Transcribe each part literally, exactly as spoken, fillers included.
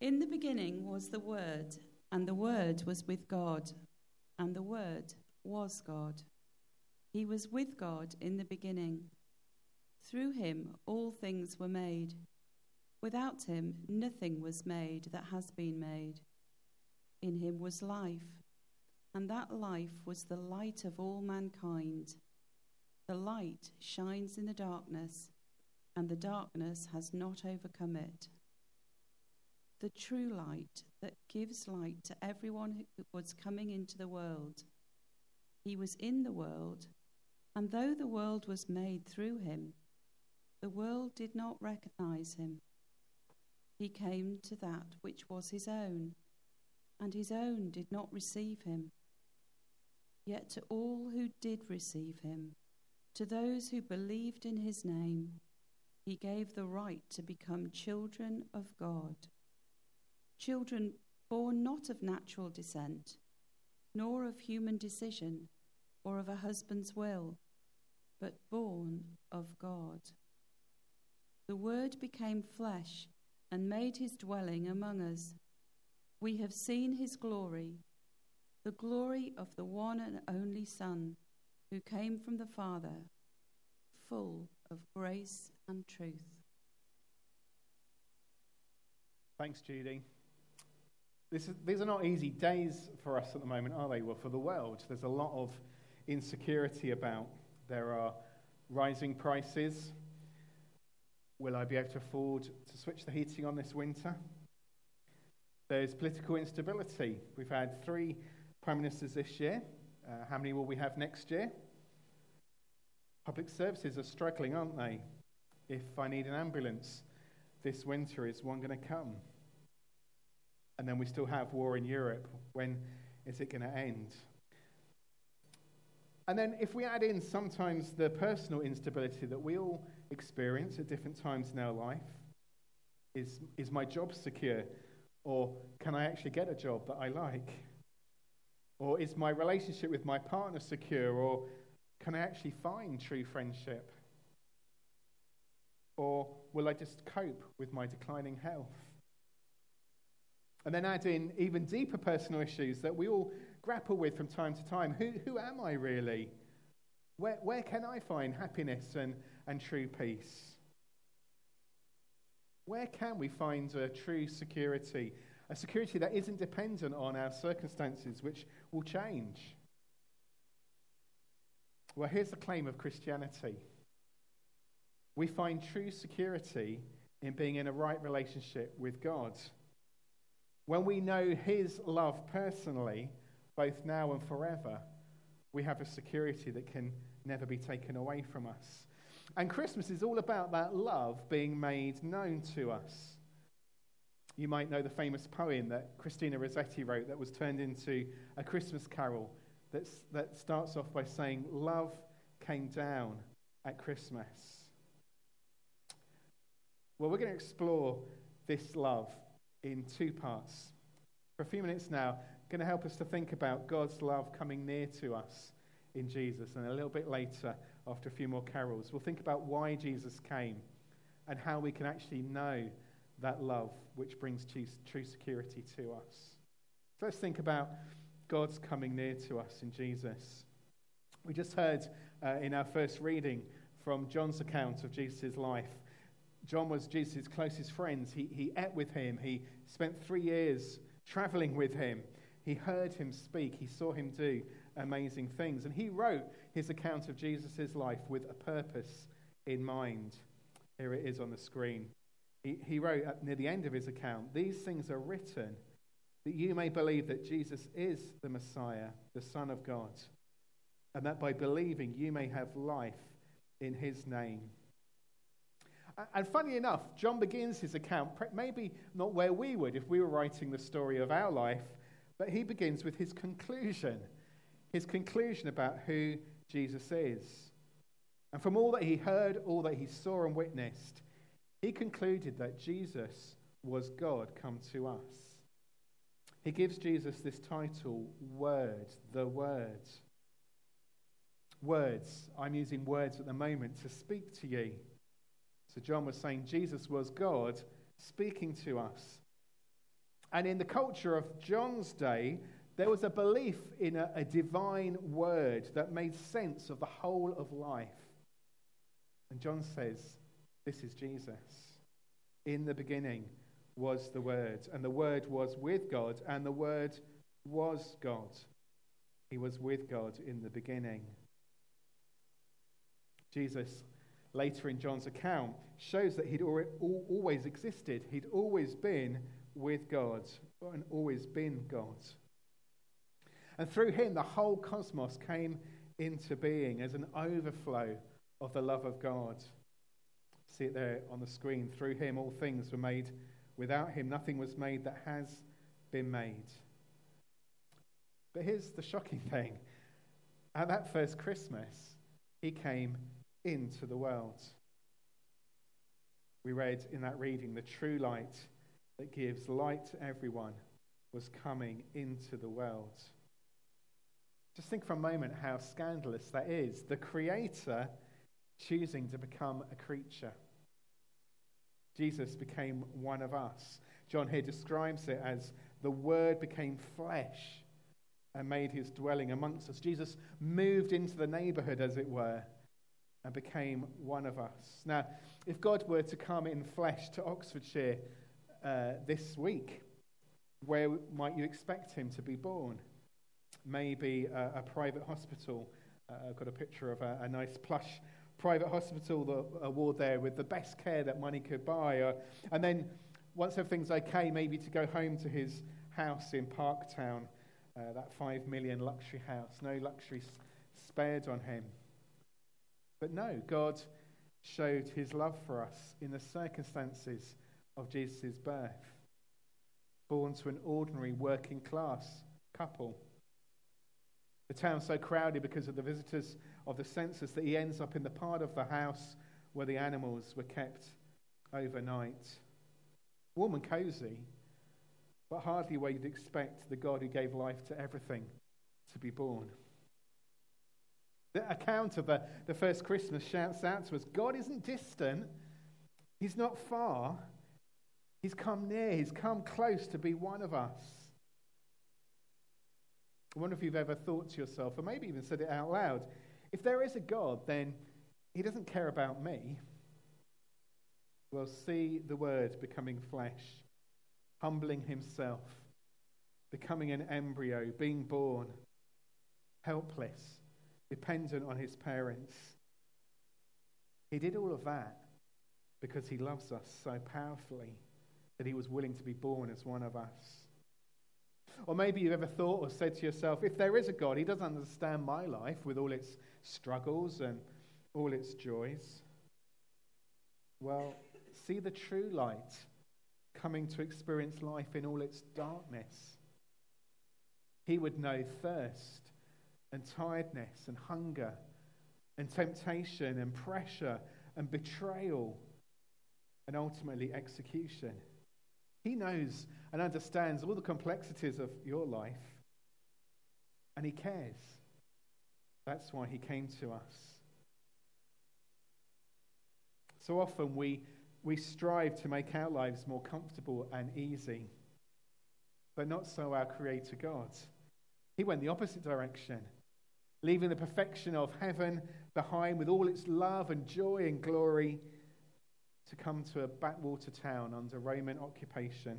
In the beginning was the Word, and the Word was with God, and the Word was God. He was with God in the beginning. Through him all things were made. Without him nothing was made that has been made. In him was life, and that life was the light of all mankind. The light shines in the darkness, and the darkness has not overcome it. The true light that gives light to everyone who was coming into the world. He was in the world, and though the world was made through him, the world did not recognize him. He came to that which was his own, and his own did not receive him. Yet to all who did receive him, to those who believed in his name, he gave the right to become children of God. Children born not of natural descent, nor of human decision, or of a husband's will, but born of God. The Word became flesh and made his dwelling among us. We have seen his glory, the glory of the one and only Son, who came from the Father, full of grace and truth. Thanks, Judy. This is, these are not easy days for us at the moment, are they? Well, for the world, there's a lot of insecurity about. There are rising prices. Will I be able to afford to switch the heating on this winter? There's political instability. We've had three prime ministers this year. Uh, how many will we have next year? Public services are struggling, aren't they? If I need an ambulance this winter, is one going to come? And then we still have war in Europe. When is it going to end? And then if we add in sometimes the personal instability that we all experience at different times in our life, is, is my job secure? Or can I actually get a job that I like? Or is my relationship with my partner secure? Or can I actually find true friendship? Or will I just cope with my declining health? And then add in even deeper personal issues that we all grapple with from time to time. Who who am I really? Where where can I find happiness and, and true peace? Where can we find a true security? A security that isn't dependent on our circumstances, which will change. Well, here's the claim of Christianity. We find true security in being in a right relationship with God. When we know his love personally, both now and forever, we have a security that can never be taken away from us. And Christmas is all about that love being made known to us. You might know the famous poem that Christina Rossetti wrote that was turned into a Christmas carol that's, that starts off by saying, "Love came down at Christmas." Well, we're going to explore this love in two parts. For a few minutes now, going to help us to think about God's love coming near to us in Jesus. And a little bit later, after a few more carols, we'll think about why Jesus came and how we can actually know that love which brings true security to us. So let's think about God's coming near to us in Jesus. We just heard uh, in our first reading from John's account of Jesus' life. John was Jesus' closest friend. He, he ate with him. He spent three years traveling with him. He heard him speak. He saw him do amazing things. And he wrote his account of Jesus' life with a purpose in mind. Here it is on the screen. He, he wrote at, near the end of his account, "These things are written that you may believe that Jesus is the Messiah, the Son of God, and that by believing you may have life in his name." And funny enough, John begins his account, maybe not where we would if we were writing the story of our life, but he begins with his conclusion, his conclusion about who Jesus is. And from all that he heard, all that he saw and witnessed, he concluded that Jesus was God come to us. He gives Jesus this title, Word, the Word. Words, I'm using words at the moment to speak to you. So John was saying Jesus was God speaking to us. And in the culture of John's day, there was a belief in a, a divine word that made sense of the whole of life. And John says, this is Jesus. In the beginning was the Word, and the Word was with God, and the Word was God. He was with God in the beginning. Jesus, later in John's account, shows that he'd always existed. He'd always been with God and always been God. And through him, the whole cosmos came into being as an overflow of the love of God. See it there on the screen. Through him, all things were made. Without him, nothing was made that has been made. But here's the shocking thing. At that first Christmas, he came into the world. We read in that reading, the true light that gives light to everyone was coming into the world. Just think for a moment how scandalous that is. The Creator choosing to become a creature. Jesus became one of us. John here describes it as the Word became flesh and made his dwelling amongst us. Jesus moved into the neighborhood, as it were, and became one of us. Now, if God were to come in flesh to Oxfordshire uh, this week, where might you expect him to be born? Maybe a, a private hospital. Uh, I've got a picture of a, a nice plush private hospital award there with the best care that money could buy. Uh, and then once everything's okay, maybe to go home to his house in Parktown, uh, that five million luxury house. No luxury spared on him. But no, God showed his love for us in the circumstances of Jesus' birth. Born to an ordinary working class couple. The town's so crowded because of the visitors of the census that he ends up in the part of the house where the animals were kept overnight. Warm and cozy, but hardly where you'd expect the God who gave life to everything to be born. The account of the, the first Christmas shouts out to us, God isn't distant. He's not far. He's come near. He's come close to be one of us. I wonder if you've ever thought to yourself, or maybe even said it out loud, if there is a God, then he doesn't care about me. Well, see the Word becoming flesh, humbling himself, becoming an embryo, being born, helpless, dependent on his parents. He did all of that because he loves us so powerfully that he was willing to be born as one of us. Or maybe you've ever thought or said to yourself, if there is a God, he doesn't understand my life with all its struggles and all its joys. Well, see the true light coming to experience life in all its darkness. He would know thirst and tiredness and hunger and temptation and pressure and betrayal and ultimately execution. He knows and understands all the complexities of your life, and he cares. That's why he came to us. So often we, we strive to make our lives more comfortable and easy, but not so our Creator God. He went the opposite direction, leaving the perfection of heaven behind with all its love and joy and glory to come to a backwater town under Roman occupation.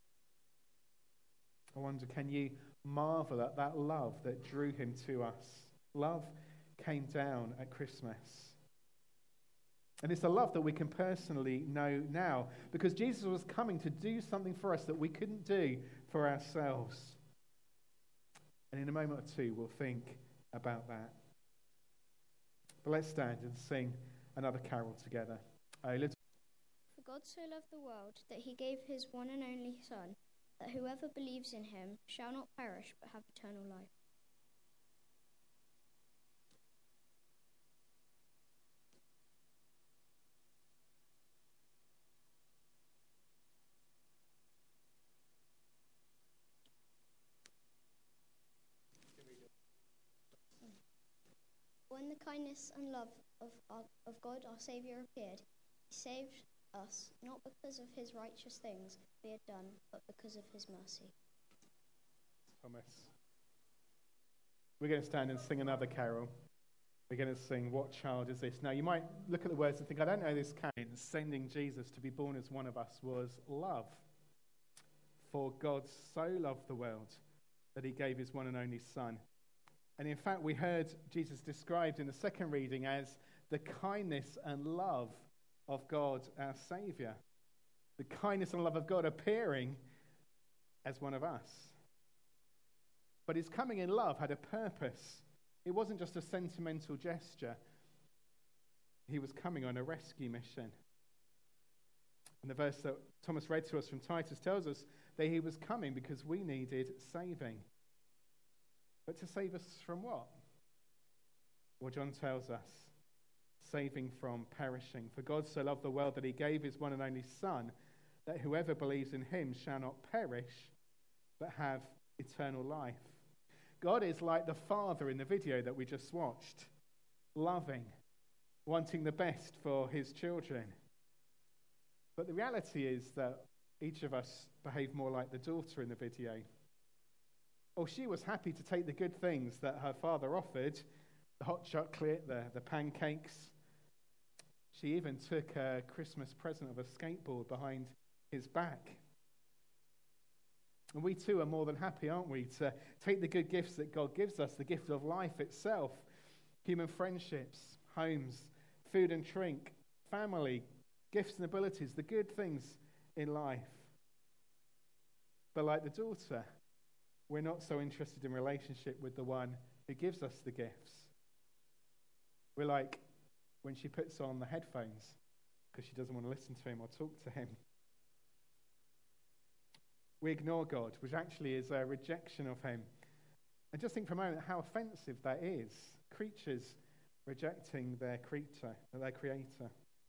I wonder, can you marvel at that love that drew him to us? Love came down at Christmas. And it's a love that we can personally know now because Jesus was coming to do something for us that we couldn't do for ourselves. And in a moment or two, we'll think about that. But let's stand and sing another carol together. Oh, let's For God so loved the world that he gave his one and only Son, that whoever believes in him shall not perish but have eternal life. When the kindness and love of, our, of God our Saviour appeared, he saved us not because of his righteous things, we had done, but because of his mercy. Thomas. We're going to stand and sing another carol. We're going to sing, What Child Is This? Now, you might look at the words and think, I don't know this carol. Sending Jesus to be born as one of us was love. For God so loved the world that he gave his one and only Son. And in fact, we heard Jesus described in the second reading as the kindness and love of God, our Saviour. The kindness and love of God appearing as one of us. But his coming in love had a purpose. It wasn't just a sentimental gesture. He was coming on a rescue mission. And the verse that Thomas read to us from Titus tells us that he was coming because we needed saving. But to save us from what? Well, John tells us, saving from perishing. For God so loved the world that he gave his one and only Son, that whoever believes in him shall not perish, but have eternal life. God is like the Father in the video that we just watched, loving, wanting the best for his children. But the reality is that each of us behave more like the daughter in the video. Oh, she was happy to take the good things that her father offered, the hot chocolate, the, the pancakes. She even took a Christmas present of a skateboard behind his back. And we too are more than happy, aren't we, to take the good gifts that God gives us, the gift of life itself, human friendships, homes, food and drink, family, gifts and abilities, the good things in life. But like the daughter, we're not so interested in relationship with the one who gives us the gifts. We're like when she puts on the headphones because she doesn't want to listen to him or talk to him. We ignore God, which actually is a rejection of him. And just think for a moment how offensive that is. Creatures rejecting their creator, their creator.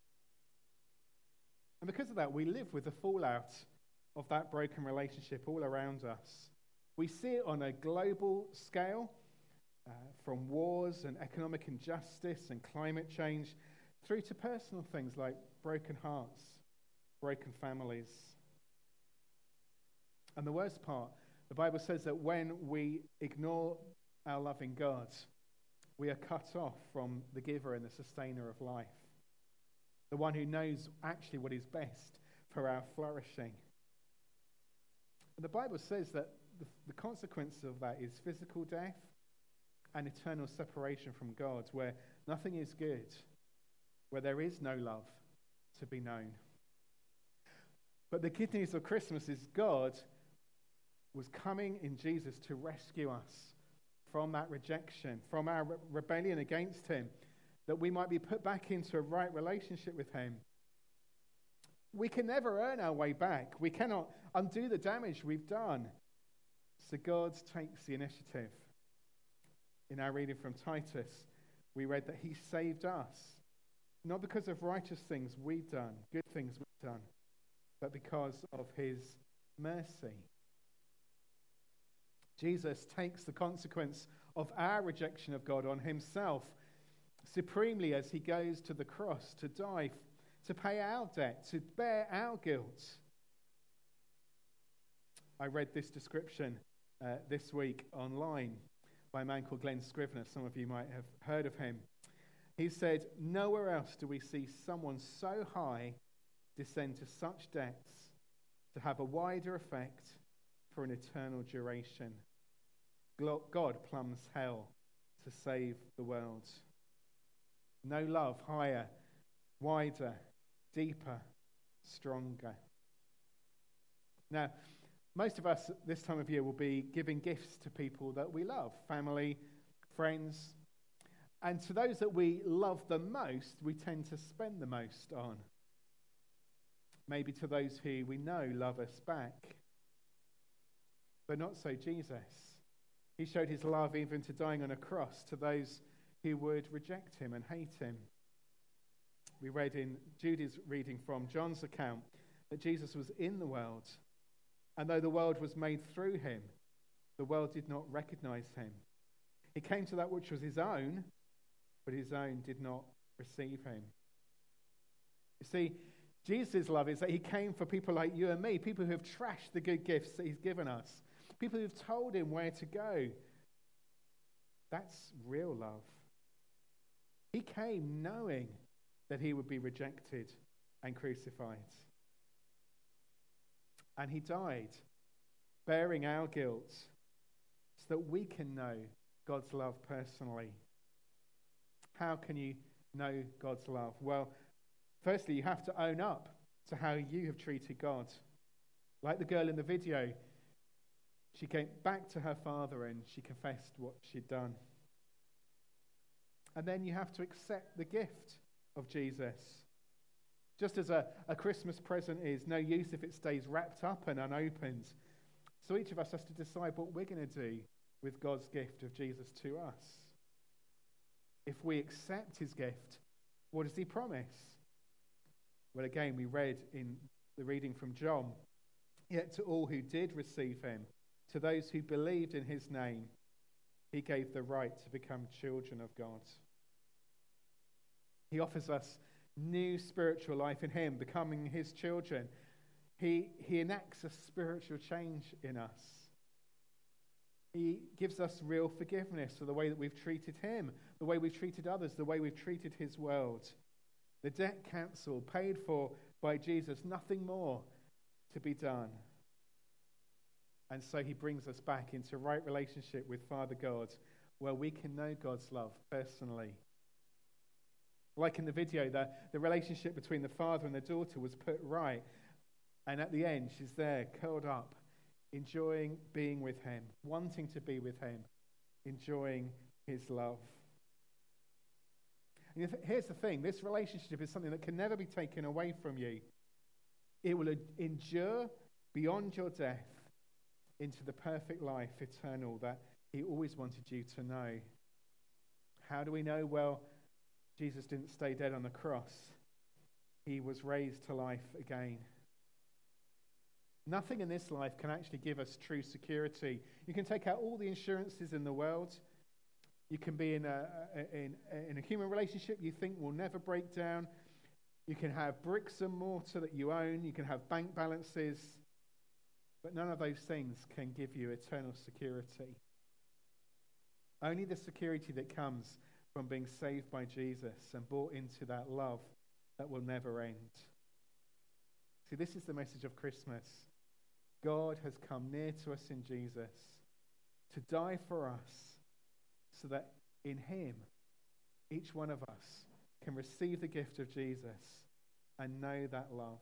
And because of that, we live with the fallout of that broken relationship all around us. We see it on a global scale, uh, from wars and economic injustice and climate change, through to personal things like broken hearts, broken families. And the worst part, the Bible says that when we ignore our loving God, we are cut off from the giver and the sustainer of life, the one who knows actually what is best for our flourishing. And the Bible says that the, the consequence of that is physical death and eternal separation from God, where nothing is good, where there is no love to be known. But the good news of Christmas is God was coming in Jesus to rescue us from that rejection, from our re- rebellion against him, that we might be put back into a right relationship with him. We can never earn our way back. We cannot undo the damage we've done. So God takes the initiative. In our reading from Titus, we read that he saved us, not because of righteous things we've done, good things we've done, but because of his mercy. Jesus takes the consequence of our rejection of God on himself supremely as he goes to the cross to die, to pay our debt, to bear our guilt. I read this description uh, this week online by a man called Glenn Scrivener. Some of you might have heard of him. He said, "Nowhere else do we see someone so high descend to such depths to have a wider effect for an eternal duration. God plumbs hell to save the world. No love higher, wider, deeper, stronger." Now, most of us this time of year will be giving gifts to people that we love, family, friends. And to those that we love the most, we tend to spend the most on. Maybe to those who we know love us back. But not so Jesus. He showed his love even to dying on a cross to those who would reject him and hate him. We read in Judy's reading from John's account that Jesus was in the world, and though the world was made through him, the world did not recognize him. He came to that which was his own, but his own did not receive him. You see, Jesus' love is that he came for people like you and me, people who have trashed the good gifts that he's given us, people who have told him where to go. That's real love. He came knowing that he would be rejected and crucified. And he died, bearing our guilt, so that we can know God's love personally. How can you know God's love? Well, firstly, you have to own up to how you have treated God. Like the girl in the video, she came back to her father and she confessed what she'd done. And then you have to accept the gift of Jesus. Just as a, a Christmas present is no use if it stays wrapped up and unopened. So each of us has to decide what we're going to do with God's gift of Jesus to us. If we accept his gift, what does he promise? Well, again, we read in the reading from John, yet to all who did receive him, to those who believed in his name, he gave the right to become children of God. He offers us new spiritual life in him, becoming his children. He, he enacts a spiritual change in us. He gives us real forgiveness for the way that we've treated him, the way we've treated others, the way we've treated his world. The debt cancelled, paid for by Jesus, nothing more to be done. And so he brings us back into right relationship with Father God, where we can know God's love personally. Like in the video, the, the relationship between the father and the daughter was put right. And at the end, she's there, curled up, enjoying being with him, wanting to be with him, enjoying his love. And here's the thing, this relationship is something that can never be taken away from you. It will endure beyond your death into the perfect life eternal that he always wanted you to know. How do we know? Well, Jesus didn't stay dead on the cross. He was raised to life again. Nothing in this life can actually give us true security. You can take out all the insurances in the world. You can be in a, in, in a human relationship you think will never break down. You can have bricks and mortar that you own. You can have bank balances. But none of those things can give you eternal security. Only the security that comes from being saved by Jesus and brought into that love that will never end. See, this is the message of Christmas. God has come near to us in Jesus to die for us so that in him, each one of us can receive the gift of Jesus and know that love.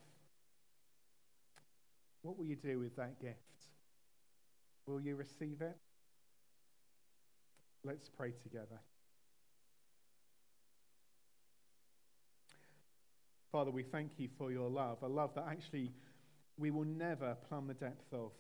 What will you do with that gift? Will you receive it? Let's pray together. Father, we thank you for your love, a love that actually we will never plumb the depth of.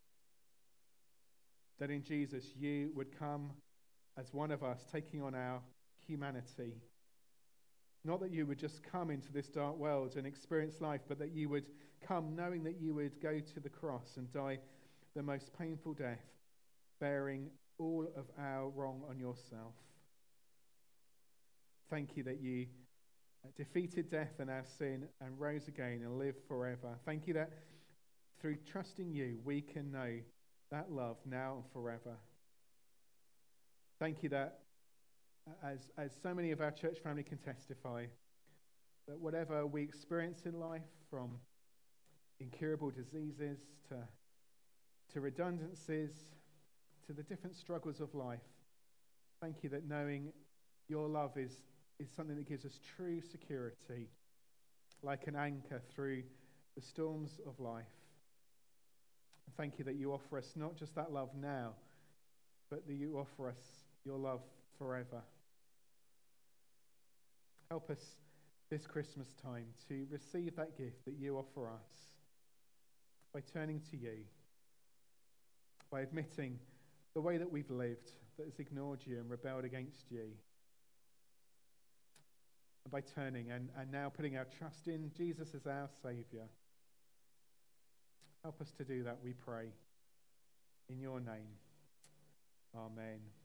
That in Jesus you would come as one of us, taking on our humanity. Not that you would just come into this dark world and experience life, but that you would come knowing that you would go to the cross and die the most painful death, bearing all of our wrong on yourself. Thank you that you defeated death and our sin and rose again and live forever. Thank you that through trusting you, we can know that love now and forever. Thank you that, as, as so many of our church family can testify, that whatever we experience in life, from incurable diseases to, to redundancies, to the different struggles of life, thank you that knowing your love is is something that gives us true security, like an anchor through the storms of life. Thank you that you offer us not just that love now, but that you offer us your love forever. Help us this Christmas time to receive that gift that you offer us by turning to you, by admitting the way that we've lived that has ignored you and rebelled against you, and by turning and, and now putting our trust in Jesus as our Saviour. Help us to do that, we pray. In your name, amen.